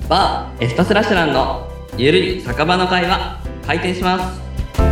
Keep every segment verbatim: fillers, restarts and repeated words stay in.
バーエスパスラシュランのゆるい酒場の会話開店します。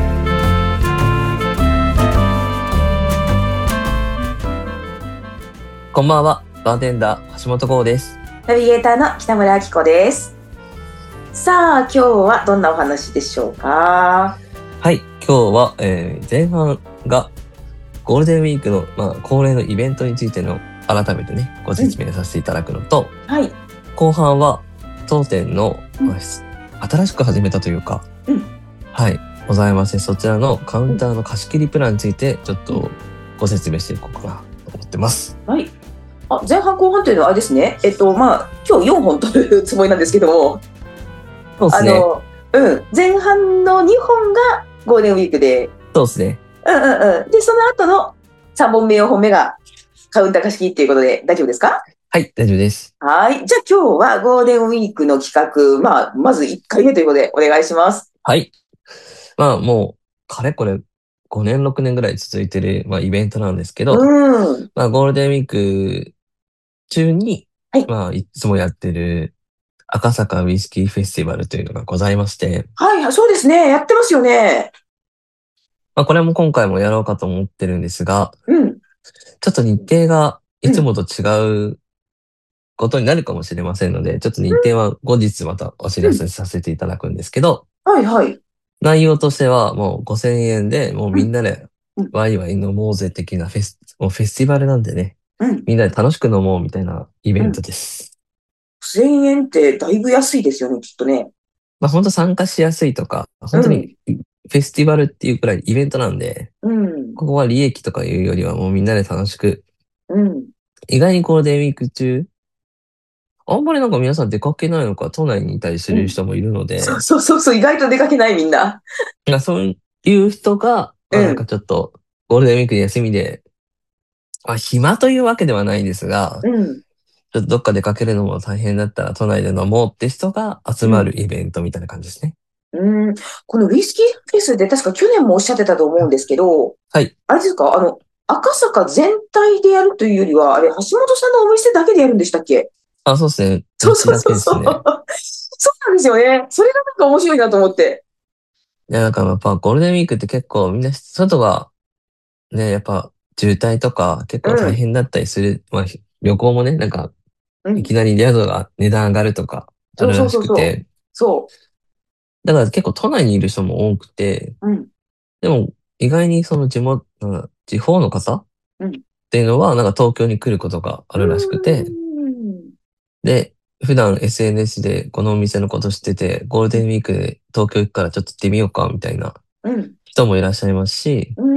こんばんは、バーテンダー橋本剛です。 ナビゲーターの北村明子です。さあ今日はどんなお話でしょうか。 はい、今日は、えー、前半がゴールデンウィークの、まあ、恒例のイベントについての改めてねご説明させていただくのと、 うん、はい、 後半は当店の、 うんまあ、新しく始めたというか、 うん、 はいございまして、そちらのカウンターの貸し切りプランについてちょっとご説明していこうかなと思ってます。 はい。あ、前半後半というのはあれですね。えっとまあ今日よんほん取るつもりなんですけども、 そうですね。 あのうん前半のにほんがゴールデンウィークで、 そうですね。 うんうんうん。でその後のさんぼんめよんほんめがカウンター貸し切りっていうことで大丈夫ですか？ はい大丈夫です。 はい。じゃあ今日はゴールデンウィークの企画、まあまずいっかいめということでお願いします。 はい。まあもうかれこれごねんろくねんぐらい続いてる、まあ、イベントなんですけど、 うん。 まあ、ゴールデンウィーク中に、 はい。 まあ、いつもやってる赤坂ウイスキーフェスティバルというのがございまして、 はい、そうですね。やってますよね。 まあ、これも今回もやろうかと思ってるんですが、 うん。 ちょっと日程がいつうん。 もと違うことになるかもしれませんので、ちょっと日程は後日またお知らうん。 せさせていただくんですけど、 はいはい。 内容としてはもうごせんえんでもううん。 みんなでうん。 ワイワイ飲もうぜ的なフェス、もうフェスティバルなんでね、 うん。 みんなで楽しく飲もうみたいなイベントうん。 です。 せんえんってだいぶ安いですよね、きっとね。 まあ本当参加しやすいとか、 う本当にん。 フェスティバルっていうくらいイベントなんで、 うん。 ここは利益とかいうよりはもうみんなで楽しく、 うん。 意外にゴールデンウィーク中、あんまりなんか皆さん出かけないのか、都内にいたりすうん。 る人もいるのそうで、 そうそうそう、意外と出かけないみんな。 まあそういう人が、まあなんかうん。 ちょっとゴールデンウィーク休みで、まあ暇というわけではないんですが、 うん。 ちょっとどっか出かけるのも大変だったら都内で飲もうって人が集うん。 まるイベントみたいな感じですね。 うん。このウイスキーフェスで確か去年もおっしゃってたと思うんですけど、 はい。 あれですか、あの、赤坂全体でやるというよりは、あれ、橋本さんのお店だけでやるんでしたっけ？ あ、そうですね。 そうそううちだけそうそう。 ですね。 そうなんですよね。それがなんか面白いなと思って。 いや、なんかやっぱゴールデンウィークって結構みんな外がね、やっぱ渋滞とか結構うん。 大変だったりする。まあ旅行もね、なんかうん。 いきなり宿が値段上がるとかあそうそうるらしそうそう。 くて。 そだから結構都内にいる人も多くて、 う。うん。 でも意外にその地元、なんか地方の方っうん。 ていうのはなんか東京に来ることがあうるらしくて、 ーん。 で、普段 エスエヌエス でこのお店のこと知ってて、ゴールデンウィークで東京行くからちょっと行ってみようかみたいなうん。 人もいらっしゃいますし、 うん。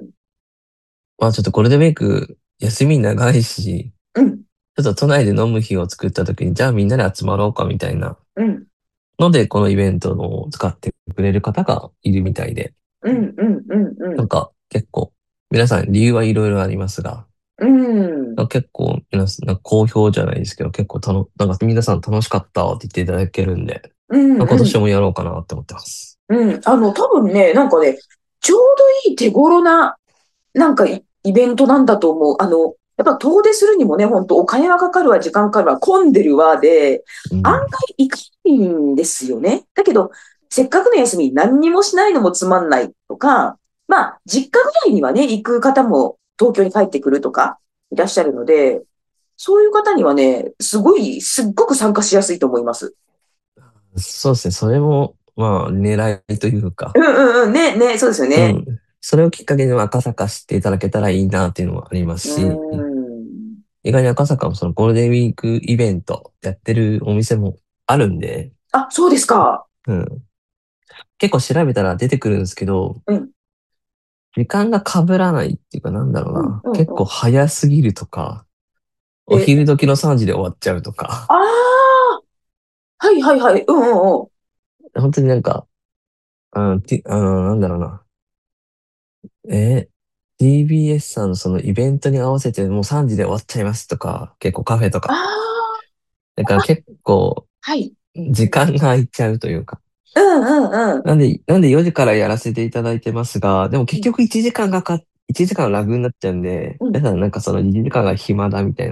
まあちょっとゴールデンウィーク休み長いし、 うん。 ちょっと都内で飲む日を作った時に、じゃあみんなで集まろうかみたいなうん。 ので、このイベントを使ってくれる方がいるみたいで、 うん。うん。うん。うん。 なんか結構、皆さん理由はいろいろありますが、 うん。 結構皆さん、なんか好評じゃないですけど、結構たの、なんか皆さん楽しかったって言っていただけるんで、 うん。 まあ、今うん。 年もやろうかなって思ってます。 うん。あの、多分ね、なんかね、ちょうどいい手頃な、なんかイイベントなんだと思う。あの、やっぱ遠出するにもね、本当お金はかかるわ、時間かかるわ、混んでるわで、案外うん。 行かないんですよね。だけど、せっかくの休み何にもしないのもつまんないとか、まあ、実家ぐらいにはね、行く方も東京に帰ってくるとかいらっしゃるので、そういう方にはね、すごい、すっごく参加しやすいと思います。 そうですね。それも、まあ、狙いというか、 うんうんうん。ね、ね、そうですよね。 うん。それをきっかけに赤坂知っていただけたらいいなっていうのもありますうし、 ん。 意外に赤坂もそのゴールデンウィークイベントやってるお店もあるんで、 あ、そうですか。 うん。結構調べたら出てくるんですけど、 うん。 時間が被らないっていうかなんだろううん、 な。 うん、 結構うん。 早すぎるとか、おえ、 昼時のさんじで終わっちゃうとか、 ああ、はいはいはい。うんうんうん。 本当になんか、うん、てあの、なんだろうな。えー ティービーエス さんのそのイベントに合わせてもうさんじで終わっちゃいますとか、結構カフェとあか。 あ、 だから結構はい。 時間が空いちゃうというか。 うんうんうん。 なんで、なんでよじからやらせていただいてますが、でも結うん局いちじかんがか、いちじかんラグになっちゃうんで、 うん。 皆さんなんかそのにじかんが暇だみたいな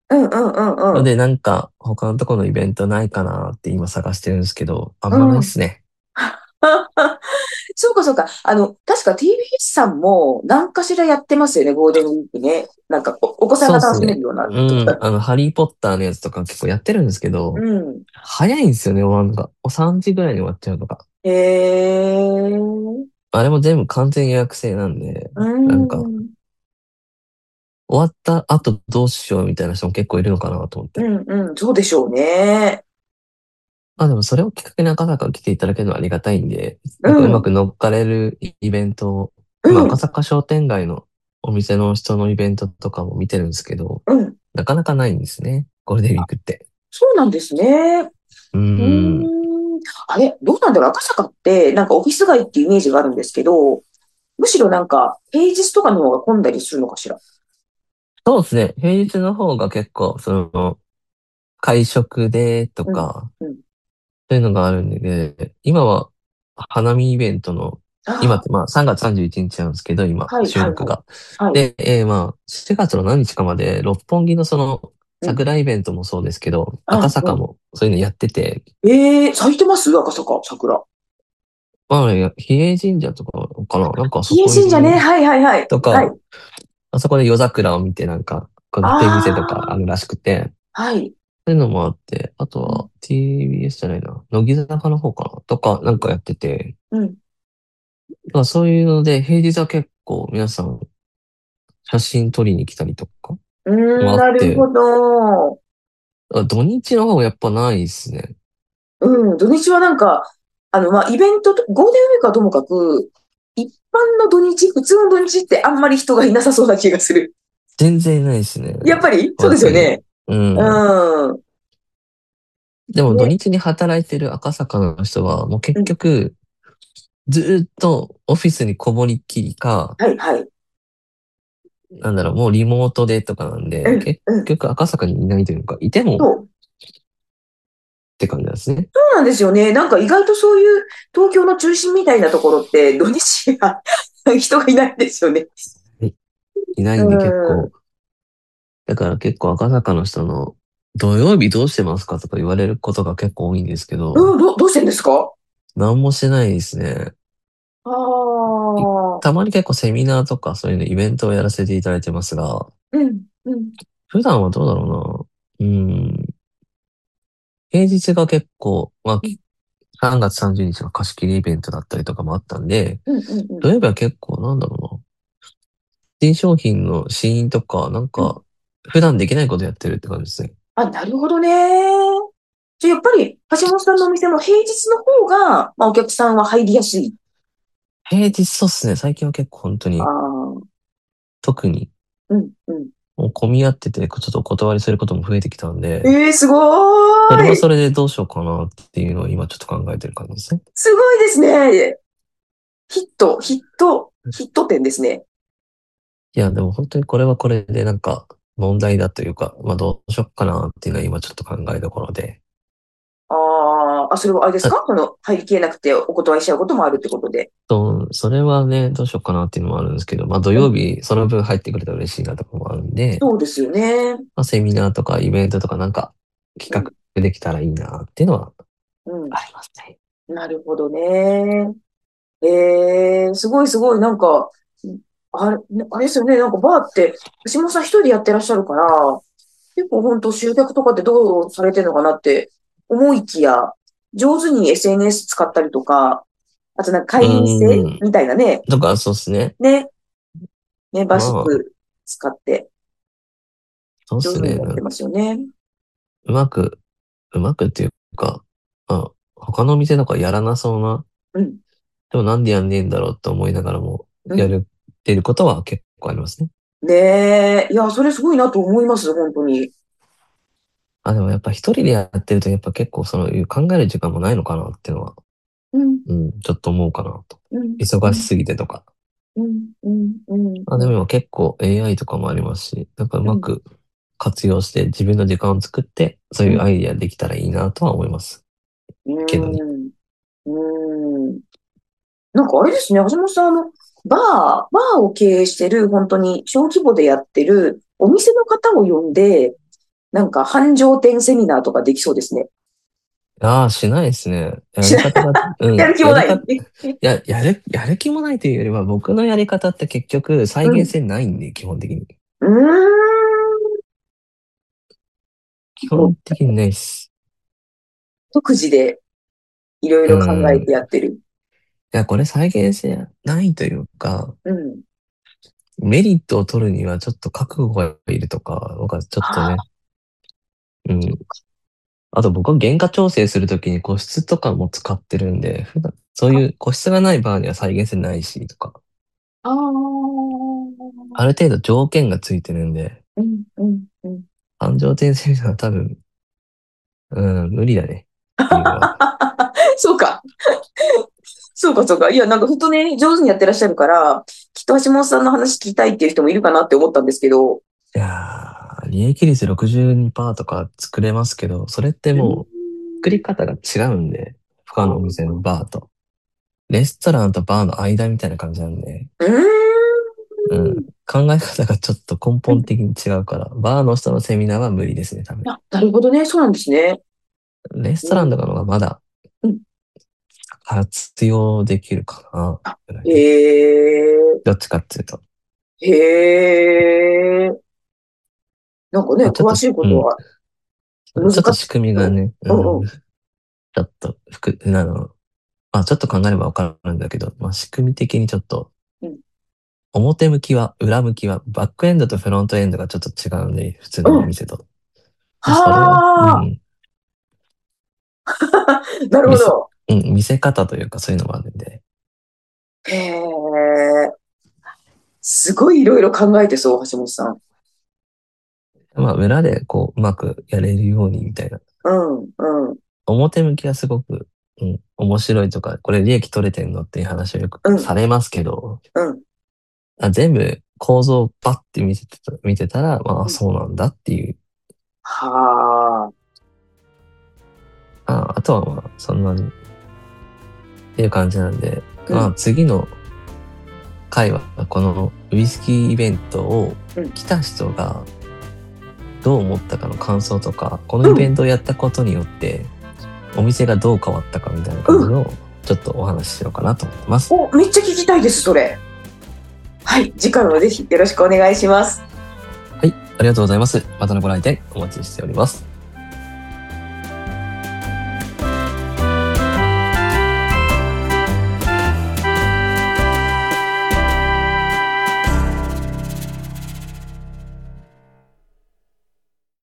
うんうんうんうん。 ので、なんか、他のところのイベントないかなって今探してるんですけど、あんまないっうん。 すね。 そうかそうか。あの、確か ティービーエス さんも何かしらやってますよね、ゴールデンウィークね。なんかお、お子さんが楽そうっすね。 しめるような。 うん。あの、ハリーポッターのやつとか結構やってるんですけど、 うん。 早いんですよね、終わるのが。もうさんじぐらいに終わっちゃうとか。 へえ。 あれも全部完全予約制なんで、 うなんか、 ん。 終わった後どうしようみたいな人も結構いるのかなと思って。 うんうん。そうでしょうね。 まあでもそれをきっかけに赤坂来ていただけるのはありがたいんで、 うなんかうまん。 く乗っかれるイベントを、今赤うん。 坂商店街のお店の人のイベントとかも見てるんですけど、 うん。 なかなかないんですね。ゴールデンウィークって。 そうなんですね。 うーうん。 ーん。あれ、どうなんだろう。赤坂ってなんかオフィス街っていうイメージがあるんですけど、むしろなんか平日とかの方が混んだりするのかしら。 そうですね。平日の方が結構、その、会食でとうん。 か、 うん。 そういうのがあるんで、今は花見イベントの、今っあてまあさんがつさんじゅういちにちなんですけど、今、 あ、はいはいはい。 収録が。 はい。 で、えーまあ、しがつの何日かまで六本木のそのうん。 桜イベントもそうですけど、赤あ、うん。 坂もそういうのやってて、 ええー、咲いてます赤坂、桜。 まあ、比叡神社とかかななんかあそ比叡こ神社ね。 に、 はいはいはい。 とか、 はい。 あそこで夜桜を見てなんか、この出店とかああるらしくて、 あ、はい。 そういうのもあって、あとうん。 は ティービーエス じゃないな、乃木坂の方かなとかなんかやってて、 うん。 まあそういうので、平日は結構皆さん写真撮りに来たりとかうーん、 もあっなるほて、 ど。 あ土日の方がやっぱないですね。 うん、土日はなんか、あの、まあ、イベントと、ゴールデンウィークはともかく、一般の土日、普通の土日ってあんまり人がいなさそうな気がする。 全然ないですね。 やっぱりそうですよ逆に。 ね。 うん。 うん。 でも土ね。 日に働いてる赤坂の人はもう結うん。 局ずーっとオフィスにこもりっきりか、 はい、はい。 なんだろう、もうリモートでとかなんで、 うん、 結うん。 局赤坂にいないというか、いてもっそう。 て感じなんですね。 そうなんですよね。なんか意外とそういう東京の中心みたいなところって土日が人がいないんですよね。 いいなういんで結構、 ん。 だから結構赤坂の人の土曜日どうしてますかとか言われることが結構多いんですけど、 うん、ど、どうしてんですか？ なんもしてないですね。 ああー、 たまに結構セミナーとかそういうのイベントをやらせていただいてますが、 うん、うん、 普段はどうだろうな。うん。平日が結構、まあ、 うん、 さんがつさんじゅうにちが貸し切りイベントだったりとかもあったんで、 うん、うん、うん。 土曜日は結構なんだろうな。新商品の試飲とか、なんうん。 か、普段できないことやってるって感じですね。 あ、なるほどね。じゃあ、やっぱり、橋本さんのお店も平日の方が、まあ、お客さんは入りやすい。 平日そうっすね。最近は結構本当あに、 あ、 特に、 うん、うん。 もう混み合ってて、ちょっとお断りすることも増えてきたんで、 ええー、すごそれはーい。 それでどうしようかなっていうのを今ちょっと考えてる感じですね。 すごいですね。ヒット、ヒット、ヒット店ですね。 いや、でも本当にこれはこれでなんか問題だというか、まあどうしよっかなっていうのは今ちょっと考えどころで、 ああ、あ、それはあれですあか？この、入りきれなくてお断りしちゃうこともあるってことで。 と、それはね、どうしようかなっていうのもあるんですけど、まあ土うん。 曜日その分入ってくれたら嬉しいなとかもあるんで、 そうですよね。 まあ、セミナーとかイベントとかなんか企うん、 画できたらいいなっていうのはうん。 ありますね。 なるほどね。ええ、すごいすごい、なんか、あれ、あれですよね、なんかバーって、橋本さん一人でやってらっしゃるから、結構本当集客とかってどうされてるのかなって思いきや、上手に エスエヌエス 使ったりとか、あとなんかう会員制ーん。 みたいなね、 とか、そうですね。 ね、メンバーシッまあ、 プ使ってそうですね。 上手にやってますよね。 うまく、うまくっていうか、まあ、他の店とかやらなそうな、 うん、 でもなんでやんねえんだろうと思いながらも、 うん。 やるってることは結構ありますね。 ねえ、いや、それすごいなと思います、本当に。 あ、でもやっぱ一人でやってると、やっぱ結構そういう考える時間もないのかなっていうのは、 うん、 うん、ちょっと思うかなと。 うん、うん、 忙しすぎてとか。 うん、うん、うん、 まあでも今結構 エーアイ とかもありますし、なんかううん、 まく活用して自分の時間を作って、そううん、 いうアイディアできたらいいなとは思います。 うけどね。 ん、うん。なんかあれですね、橋本さん、あの、バー、バーを経営してる、本当に小規模でやってるお店の方を呼んで、 なんか繁盛店セミナーとかできそうですね。 ああ、しないですね。やしなり方が、うやん、 る気もない。 やり方、や、やる、やる気もないというよりは、僕のやり方って結局再うん。 現性ないんで、基本的に。 うーん。 基もう本的にないっす。 独自でいろいうろ考えん。いてやってる。 や、これ再現性ないというか、 うん。 メリットを取るにはちょっと覚悟がいるとか、なんかちょっとね、 はうん。あと僕は原価調整するときに個室とかも使ってるんで、普段そうあ。 いう個室がない場合には再現性ないしとか、 ああ。 ある程度条件がついてるんで、 うん、うん、うん。 繁盛店セミナーは多分、うん、無理だねっていうのは。 そうか。そうか、そうか。いや、なんかふとね、上手にやってらっしゃるから、きっと橋本さんの話聞きたいっていう人もいるかなって思ったんですけど。 いやー、利益率ろくじゅうにパーセントとか作れますけど、それってうーん。 もう作り方が違うんで、他のお店のあバーと。レストランとバーの間みたいな感じなんで、 ーううん、 ーん。 考え方がちょっと根本的に違うから、バーの人のセミナーは無理ですね、多分。 あ、なるほどね。そうなんですね。 レスうん。 トランとかの方がまだうん。 活用できるかな、 あ、 ぐらいへで。 え、 どっちかっていうと。 へえ。なんかね、 まあ、ちょっと、 詳しいこうん。 とは難ちょっと仕しいけど。 組みがね、うん、 うんうん。 ちょっと、ふく、あの、まあちょっと考えればわかるんだけど、まあ仕組み的にちょっと、 うん。 表向きは、裏向きは、バックエンドとフロントエンドがちょっと違うんで、普通のおうん。 店と。まあそれは、うはあ。 ん、 なる見せ、 ほど。 うん、見せ方というかそういうのもあるんで、 へえ。すごいいろいろ考えてそう、橋本さん。 まあ裏でこう、うまくやれるようにみたいな。 うん、うん、 表向きはすごく、うん、面白いとか、これ利益取れてんのっていう話をよくうん、 されますけど、 うん。 あ、全部構造をパッて見せてた、見てたら、まあうん。 そうなんだっていう。 はあ。 あ、あとはまあそんなにっていう感じなんで、 うん、 まあ次の回はこのウイスキーイベントをうん、 来た人がどう思ったかの感想とか、このイうん、 ベントをやったことによってお店がどう変わったかみたいな感うん。 じのちょっとお話ししようかなと思ってます。 お、めっちゃ聞きたいです、それ。はい。次回もぜひよろしくお願いします。 はい、ありがとうございます。またのご来店お待ちしております。